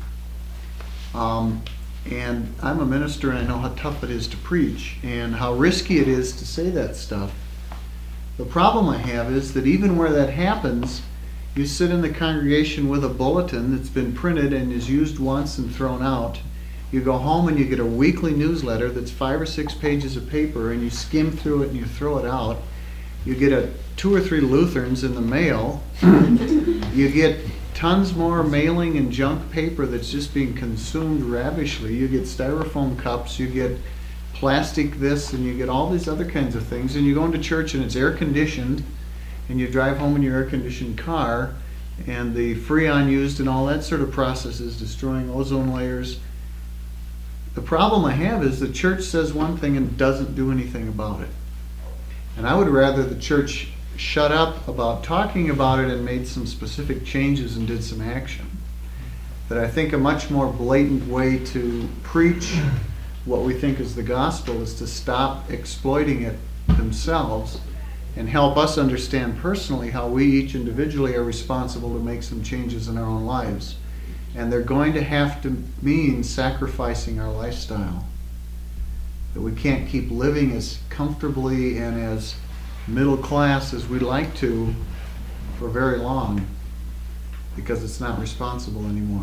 Um, and I'm a minister, and I know how tough it is to preach and how risky it is to say that stuff. The problem I have is that even where that happens, you sit in the congregation with a bulletin that's been printed and is used once and thrown out. You go home and you get a weekly newsletter that's five or six pages of paper, and you skim through it and you throw it out. You get a two or three Lutherans in the mail. You get tons more mailing and junk paper that's just being consumed ravishly. You get styrofoam cups, you get plastic this, and you get all these other kinds of things. And you go into church and it's air conditioned, and you drive home in your air conditioned car, and the Freon used and all that sort of process is destroying ozone layers. The problem I have is the church says one thing and doesn't do anything about it. And I would rather the church shut up about talking about it and made some specific changes and did some action. That I think a much more blatant way to preach what we think is the gospel is to stop exploiting it themselves and help us understand personally how we each individually are responsible to make some changes in our own lives. And they're going to have to mean sacrificing our lifestyle. That we can't keep living as comfortably and as middle class as we'd like to for very long, because it's not responsible anymore.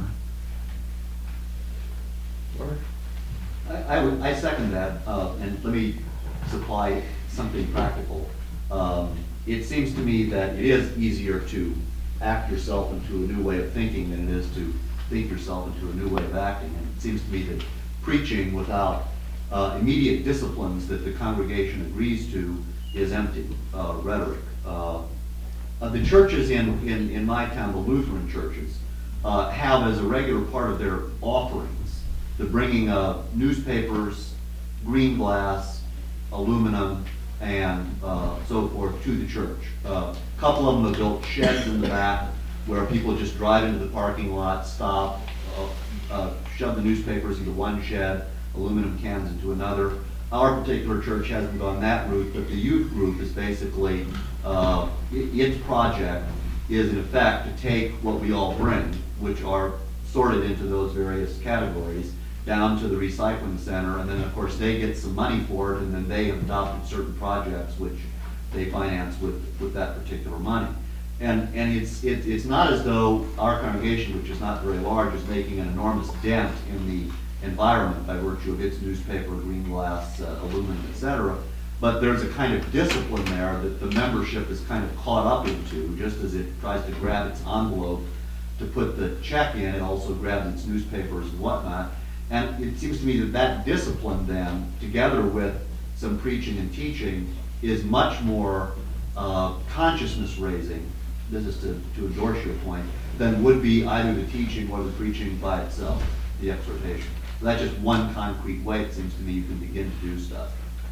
I, I, would, I second that, uh, and let me supply something practical. Um, it seems to me that it is easier to act yourself into a new way of thinking than it is to think yourself into a new way of acting. And it seems to me that preaching without uh, immediate disciplines that the congregation agrees to is empty uh, rhetoric. Uh, uh, the churches in, in, in my town, the Lutheran churches, uh, have as a regular part of their offerings the bringing of newspapers, green glass, aluminum, and uh, so forth to the church. A uh, couple of them have built sheds in the back where people just drive into the parking lot, stop, uh, uh, shove the newspapers into one shed, aluminum cans into another. Our particular church hasn't gone that route, but the youth group is basically, uh, its project is in effect to take what we all bring, which are sorted into those various categories, down to the recycling center, and then of course they get some money for it, and then they have adopted certain projects which they finance with, with that particular money. And, and it's, it, it's not as though our congregation, which is not very large, is making an enormous dent in the environment by virtue of its newspaper, green glass, uh, aluminum, et cetera. But there's a kind of discipline there that the membership is kind of caught up into, just as it tries to grab its envelope to put the check in, it also grabs its newspapers and whatnot. And it seems to me that that discipline then, together with some preaching and teaching, is much more uh, consciousness raising, this is to, to endorse your point, than would be either the teaching or the preaching by itself, the exhortation. So that's just one concrete way, it seems to me, you can begin to do stuff.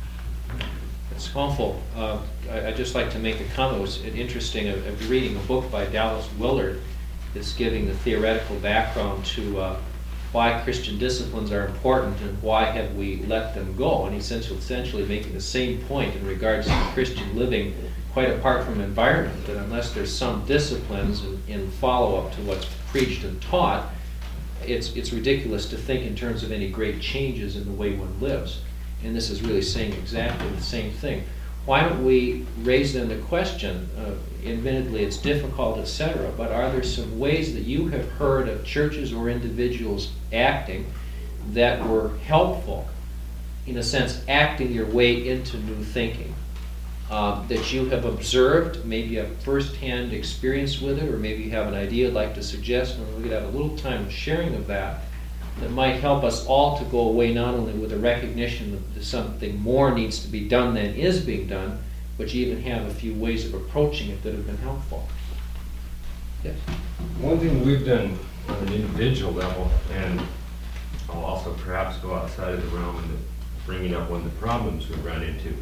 It's helpful. Uh, I, I'd just like to make a comment. It was interesting of, of reading a book by Dallas Willard that's giving the theoretical background to uh, why Christian disciplines are important and why have we let them go. And he's essentially, essentially making the same point in regards to Christian living, quite apart from environment, that unless there's some disciplines in, in follow-up to what's preached and taught, it's, it's ridiculous to think in terms of any great changes in the way one lives. And this is really saying exactly the same thing. Why don't we raise then the question, uh, admittedly it's difficult, et cetera, but are there some ways that you have heard of churches or individuals acting that were helpful, in a sense, acting your way into new thinking, uh, that you have observed, maybe a first-hand experience with it, or maybe you have an idea you'd like to suggest, and we could have a little time of sharing of that, that might help us all to go away not only with a recognition that something more needs to be done than is being done, but you even have a few ways of approaching it that have been helpful. Yes? One thing we've done on an individual level, and I'll also perhaps go outside of the realm of bringing up one of the problems we've run into.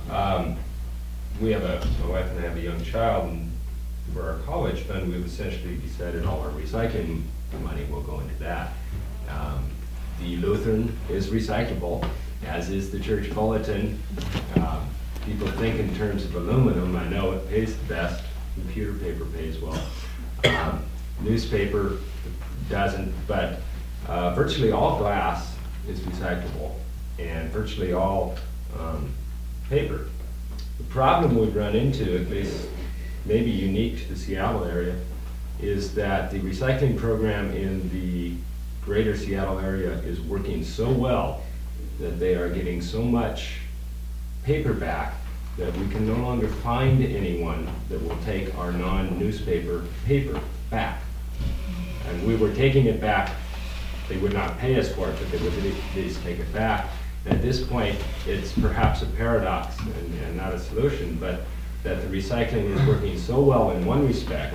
Um, we have a, my wife and I have a young child, and for our college fund, we've essentially decided all our recycling money will go into that. Um, the Lutheran is recyclable, as is the church bulletin. Um, people think in terms of aluminum. I know it pays the best. Computer paper pays well. Um, newspaper doesn't, but uh, virtually all glass is recyclable, and virtually all um, paper. The problem we've run into, at least maybe unique to the Seattle area, is that the recycling program in the greater Seattle area is working so well that they are getting so much paper back that we can no longer find anyone that will take our non-newspaper paper back. And we were taking it back, they would not pay us for it, but they would at least take it back. At this point, it's perhaps a paradox and, and not a solution, but that the recycling is working so well in one respect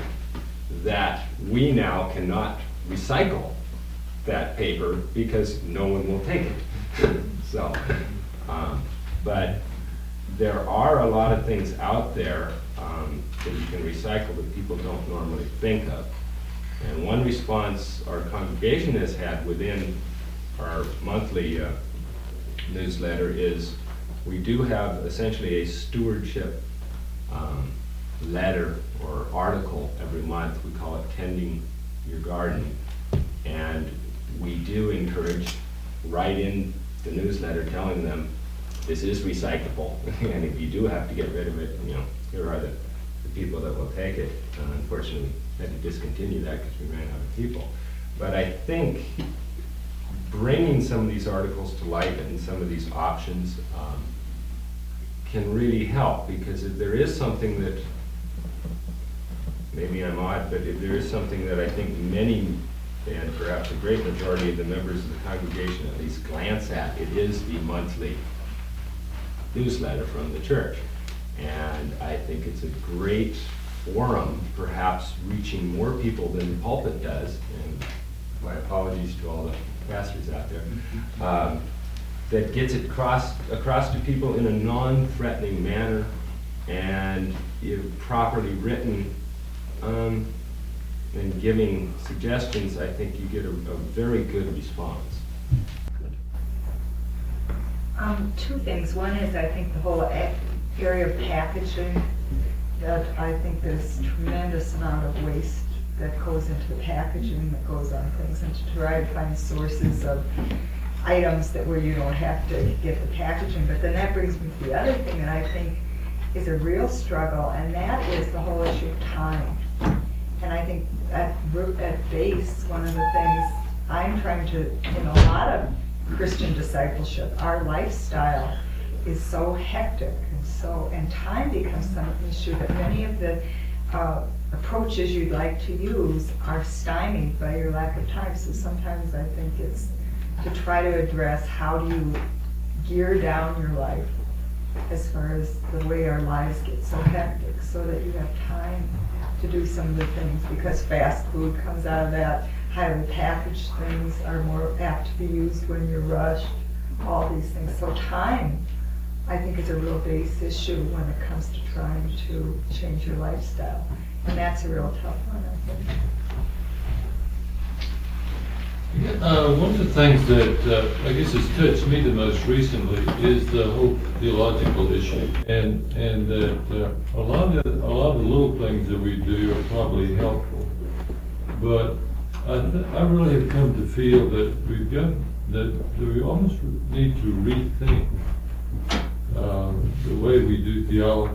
that we now cannot recycle that paper because no one will take it. So, um, but there are a lot of things out there um, that you can recycle that people don't normally think of. And one response our congregation has had within our monthly uh, newsletter is we do have essentially a stewardship um, letter or article every month. We call it Tending Your Garden. And we do encourage, write in the newsletter telling them this is recyclable, and if you do have to get rid of it, you know, here are the, the people that will take it. Uh, unfortunately, we had to discontinue that because we ran out of people. But I think bringing some of these articles to light and some of these options um, can really help, because if there is something that, maybe I'm odd, but if there is something that I think many, and perhaps a great majority of the members of the congregation at least glance at, it is the monthly newsletter from the church. And I think it's a great forum, perhaps reaching more people than the pulpit does. And my apologies to all the pastors out there. Um, that gets it across, across to people in a non-threatening manner, and if properly written, um, and giving suggestions, I think you get a, a very good response. Um, two things. One is I think the whole a- area of packaging, that I think there's tremendous amount of waste that goes into the packaging, that goes on things, and to try to find sources of items that where you don't have to get the packaging. But then that brings me to the other thing that I think is a real struggle, and that is the whole issue of time. And I think at root, at base, one of the things I'm trying to, in a lot of Christian discipleship, our lifestyle is so hectic, and so, and time becomes some issue that many of the uh, approaches you'd like to use are stymied by your lack of time. So sometimes I think it's to try to address how do you gear down your life as far as the way our lives get so hectic, so that you have time to do some of the things, because fast food comes out of that, highly packaged things are more apt to be used when you're rushed, all these things. So time, I think, is a real base issue when it comes to trying to change your lifestyle. And that's a real tough one, I think. Uh, one of the things that uh, I guess has touched me the most recently is the whole theological issue, and and that uh, a lot of a lot of the little things that we do are probably helpful, but I, th- I really have come to feel that we've got that, that we almost need to rethink uh, the way we do theology.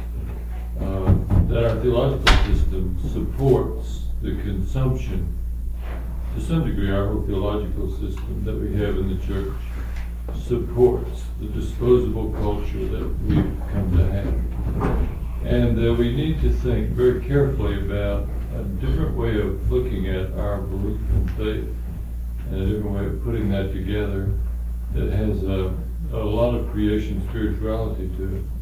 Uh, that our theological system supports the consumption, to some degree, our whole theological system that we have in the church supports the disposable culture that we've come to have. And uh, we need to think very carefully about a different way of looking at our belief and faith, and a different way of putting that together that has a, a lot of creation spirituality to it,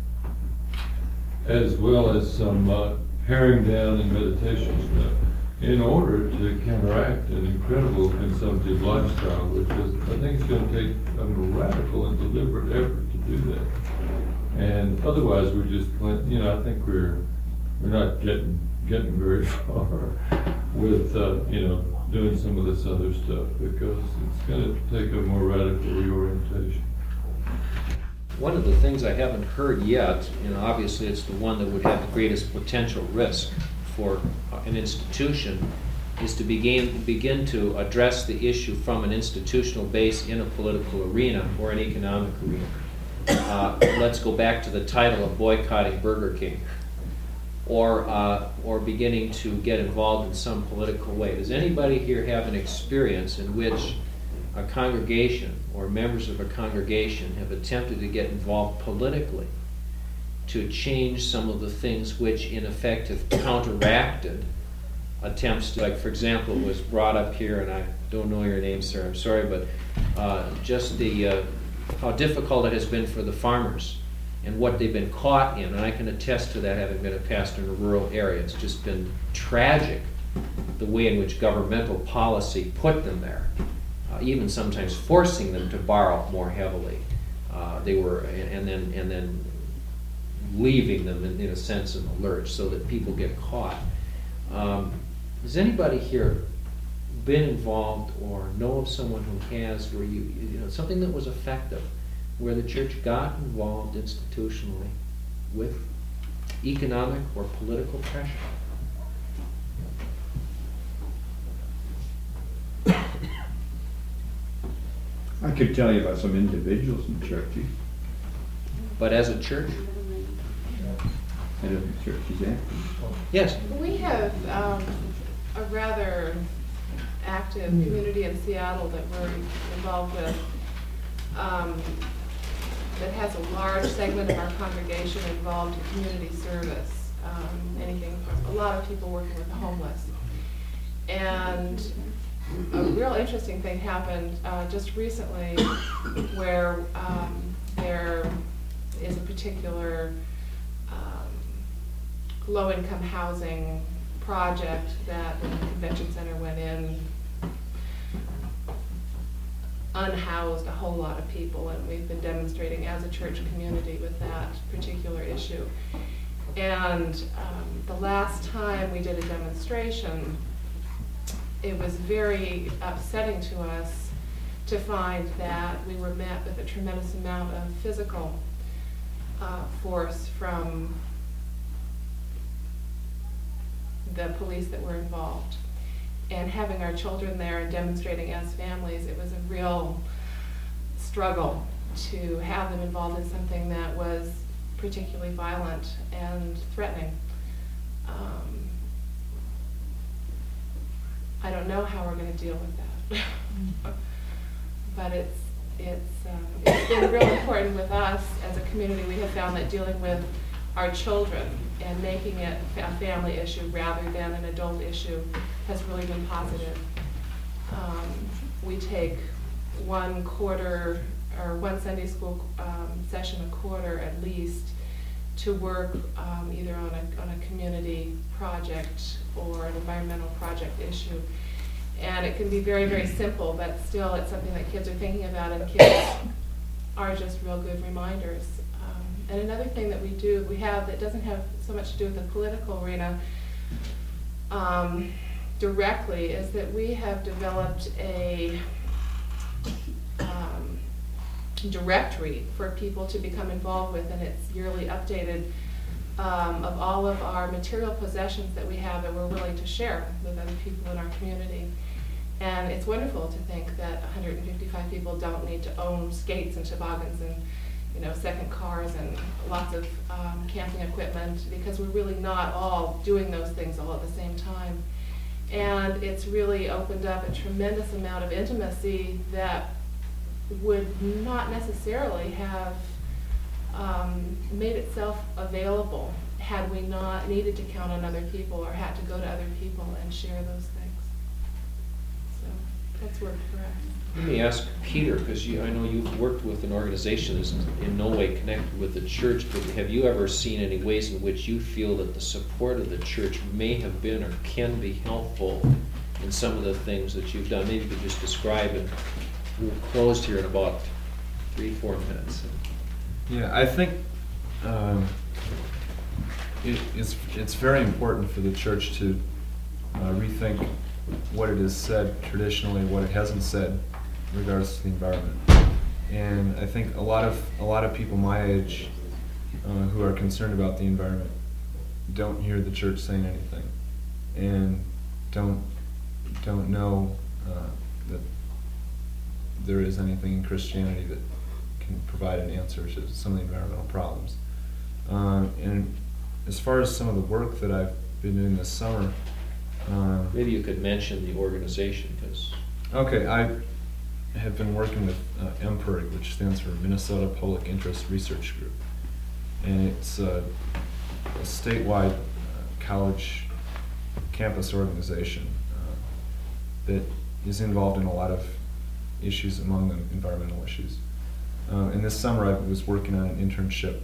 as well as some uh, paring down and meditation stuff, in order to counteract an incredible consumptive lifestyle, which is, I think it's going to take a radical and deliberate effort to do that. And otherwise, we're just, you know, I think we're we're not getting getting very far with, uh, you know, doing some of this other stuff, because it's going to take a more radical reorientation. One of the things I haven't heard yet, and obviously it's the one that would have the greatest potential risk for an institution, is to begin begin to address the issue from an institutional base in a political arena or an economic arena. Uh, let's go back to the title of boycotting Burger King, or uh, or beginning to get involved in some political way. Does anybody here have an experience in which a congregation or members of a congregation have attempted to get involved politically to change some of the things which in effect have counteracted attempts to, like, for example, it was brought up here, and I don't know your name, sir, I'm sorry, but uh, just the uh, how difficult it has been for the farmers and what they've been caught in, and I can attest to that, having been a pastor in a rural area. It's just been tragic, the way in which governmental policy put them there, uh, even sometimes forcing them to borrow more heavily. Uh, they were, and then and then leaving them in, in a sense in the lurch, so that people get caught. Um, has anybody here been involved or know of someone who has, where you, you know, something that was effective, where the church got involved institutionally with economic or political pressure? I could tell you about some individuals in churches. But as a church? I don't think churches active. Yes. We have um, a rather active community in Seattle that we're involved with, um, that has a large segment of our congregation involved in community service. Um, anything from a lot of people working with the homeless. And a real interesting thing happened uh, just recently, where um, there is a particular low-income housing project that when the convention center went in, unhoused a whole lot of people, and we've been demonstrating as a church community with that particular issue. And um, the last time we did a demonstration, it was very upsetting to us to find that we were met with a tremendous amount of physical uh, force from the police that were involved. And having our children there and demonstrating as families, it was a real struggle to have them involved in something that was particularly violent and threatening. Um, I don't know how we're going to deal with that, but it's it's um, it's been real important with us as a community. We have found that dealing with our children and making it a family issue rather than an adult issue has really been positive. Um, we take one quarter or one Sunday school um, session a quarter at least to work um, either on a, on a community project or an environmental project issue. And it can be very, very simple, but still it's something that kids are thinking about, and kids are just real good reminders. Um, and another thing that we do, we have that doesn't have so much to do with the political arena um, directly, is that we have developed a um, directory for people to become involved with, and it's yearly updated um, of all of our material possessions that we have that we're willing to share with other people in our community. And it's wonderful to think that one hundred fifty-five people don't need to own skates and toboggans and, you know, second cars and lots of um, camping equipment, because we're really not all doing those things all at the same time. And it's really opened up a tremendous amount of intimacy that would not necessarily have um, made itself available had we not needed to count on other people or had to go to other people and share those things. So that's worked for us. Let me ask Peter, because you, I know you've worked with an organization that's in no way connected with the church, but have you ever seen any ways in which you feel that the support of the church may have been or can be helpful in some of the things that you've done? Maybe you could just describe, and we're closed here in about three, four minutes. Yeah, I think um, it, it's, it's very important for the church to uh, rethink what it has said traditionally, what it hasn't said in regards to the environment. And I think a lot of a lot of people my age uh, who are concerned about the environment don't hear the church saying anything, and don't don't know uh, that there is anything in Christianity that can provide an answer to some of the environmental problems. Um, and as far as some of the work that I've been doing this summer, um, maybe you could mention the organization, because okay, I have been working with uh, M P R I G, which stands for Minnesota Public Interest Research Group, and it's uh, a statewide uh, college campus organization uh, that is involved in a lot of issues, among them environmental issues. Uh, and this summer I was working on an internship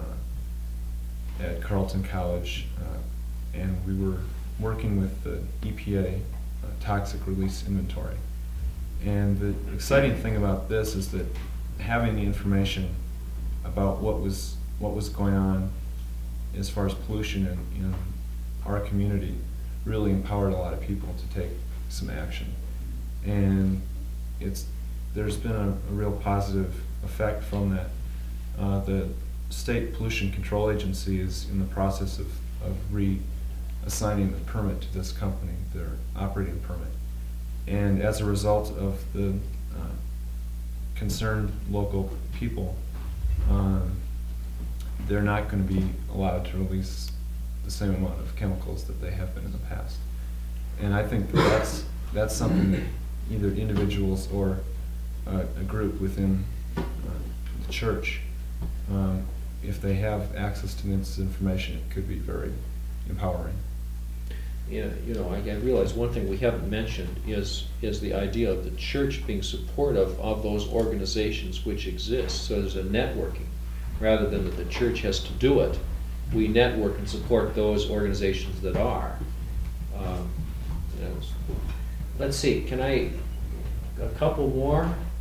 uh, at Carleton College, uh, and we were working with the E P A uh, toxic release inventory. And the exciting thing about this is that having the information about what was what was going on as far as pollution in, in our community really empowered a lot of people to take some action. And it's there's been a, a real positive effect from that. Uh, the State Pollution Control Agency is in the process of, of reassigning the permit to this company, their operating permit. And as a result of the uh, concerned local people, um, they're not going to be allowed to release the same amount of chemicals that they have been in the past. And I think that that's, that's something that either individuals or uh, a group within uh, the church, um, if they have access to this information, it could be very empowering. Yeah, you know, I, I realize one thing we haven't mentioned is is the idea of the church being supportive of those organizations which exist. So there's a networking, rather than that the church has to do it. We network and support those organizations that are. Um, you know, let's see, can I, a couple more?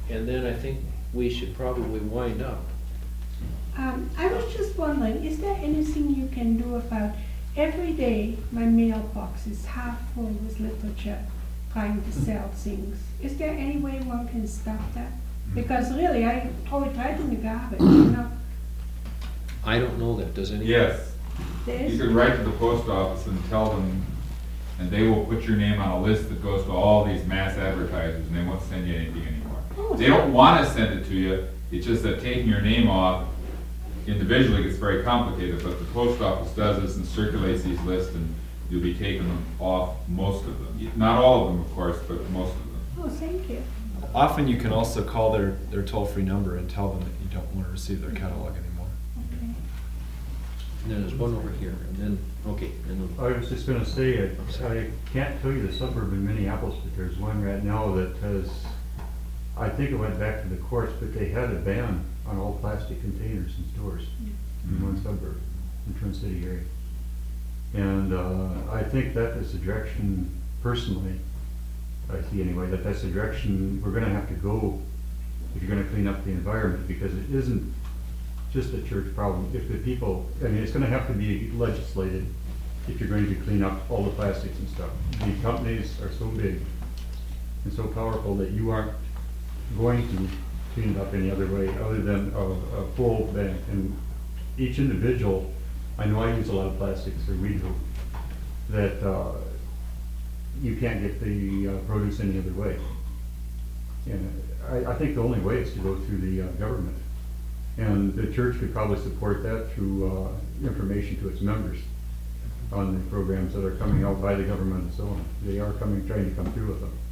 and then I think we should probably wind up. Um, I was just wondering, is there anything you can do about every day my mailbox is half full with literature trying to sell things? Is there any way one can stop that? Because really, I throw it right in the garbage, you know? I don't know that, does anyone? Yes. There You is- could write to the post office and tell them, and they will put your name on a list that goes to all these mass advertisers, and they won't send you anything anymore. Oh, They don't want to send it to you, it's just that taking your name off individually gets very complicated, but the post office does this and circulates these lists, and you'll be taken off most of them. Not all of them, of course, but most of them. Oh, thank you. Often you can also call their, their toll-free number and tell them that you don't want to receive their catalog anymore. Okay. And then there's one over here, and then, okay, and then. I was just gonna say, I, I can't tell you the suburb in Minneapolis, but there's one right now that has, I think it went back to the courts, but they had a ban on all plastic containers in stores in one suburb, in Twin City area. And, uh, I think that is the direction, personally, I see anyway, that that's the direction we're gonna have to go if you're gonna clean up the environment, because it isn't just a church problem. If the people, I mean, it's gonna have to be legislated if you're going to clean up all the plastics and stuff. The companies are so big and so powerful that you aren't going to clean it up any other way other than a, a full ban. And each individual, I know I use a lot of plastics, or we do, that uh, you can't get the uh, produce any other way. And I, I think the only way is to go through the uh, government. And the church could probably support that through uh, information to its members on the programs that are coming out by the government and so on. They are coming, trying to come through with them.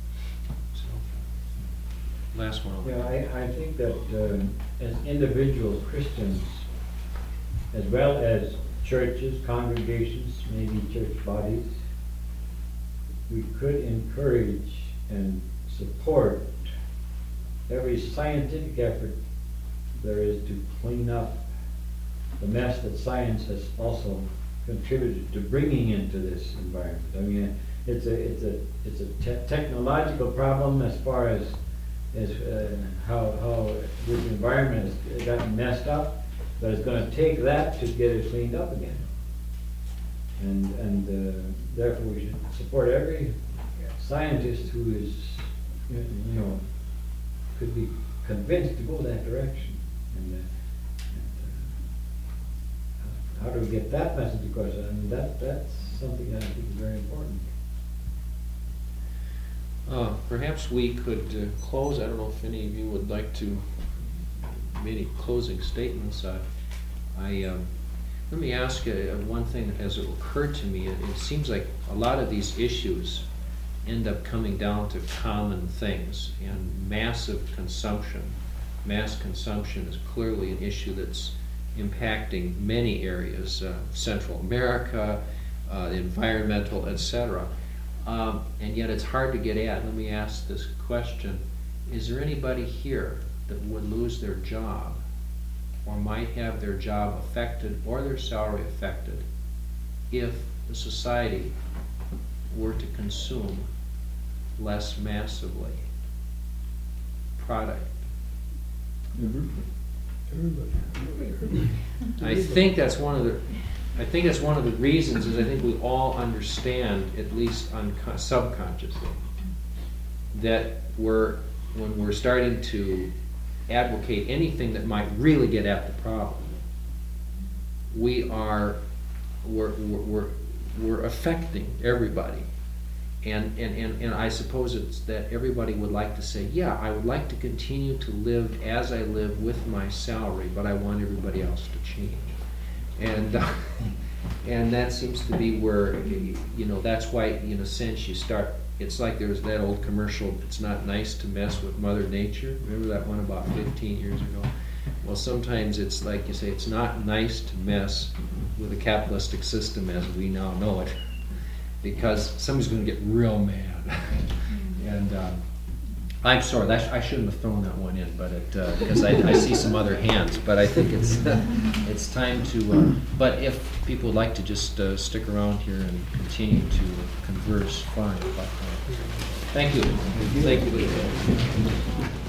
Last one over Yeah, here. I, I think that um, as individual Christians, as well as churches, congregations, maybe church bodies, we could encourage and support every scientific effort there is to clean up the mess that science has also contributed to bringing into this environment. I mean, it's a it's a it's a te technological problem as far as as uh, how how this environment has gotten messed up, but it's going to take that to get it cleaned up again. And and uh, therefore we should support every scientist who is, you know, could be convinced to go that direction. And, uh, and uh, how do we get that message across? I mean, that that's something that I think is very important. Uh, perhaps we could uh, close. I don't know if any of you would like to make any closing statements. Uh, I um, let me ask you uh, one thing as it occurred to me. It, it seems like a lot of these issues end up coming down to common things, and massive consumption. Mass consumption is clearly an issue that's impacting many areas, uh, Central America, uh, environmental, et cetera. Um, and yet it's hard to get at. Let me ask this question. Is there anybody here that would lose their job or might have their job affected or their salary affected if the society were to consume less massively product? I think that's one of the I think that's one of the reasons is I think we all understand, at least uncon- subconsciously, that we're when we're starting to advocate anything that might really get at the problem, we are we're we're we're, we're affecting everybody. And, and, and, and I suppose it's that everybody would like to say, yeah, I would like to continue to live as I live with my salary, but I want everybody else to change. And uh, and that seems to be where, you know, that's why, in a sense, you start, it's like there's that old commercial, it's not nice to mess with Mother Nature. Remember that one about fifteen years ago? Well, sometimes it's like you say, it's not nice to mess with a capitalistic system as we now know it, because somebody's going to get real mad. And um, I'm sorry, that sh I shouldn't have thrown that one in, but it uh, because I, I see some other hands. But I think it's it's time to. Uh, but if people would like to just uh, stick around here and continue to converse, fine. But, uh, thank you. Thank you. Thank you.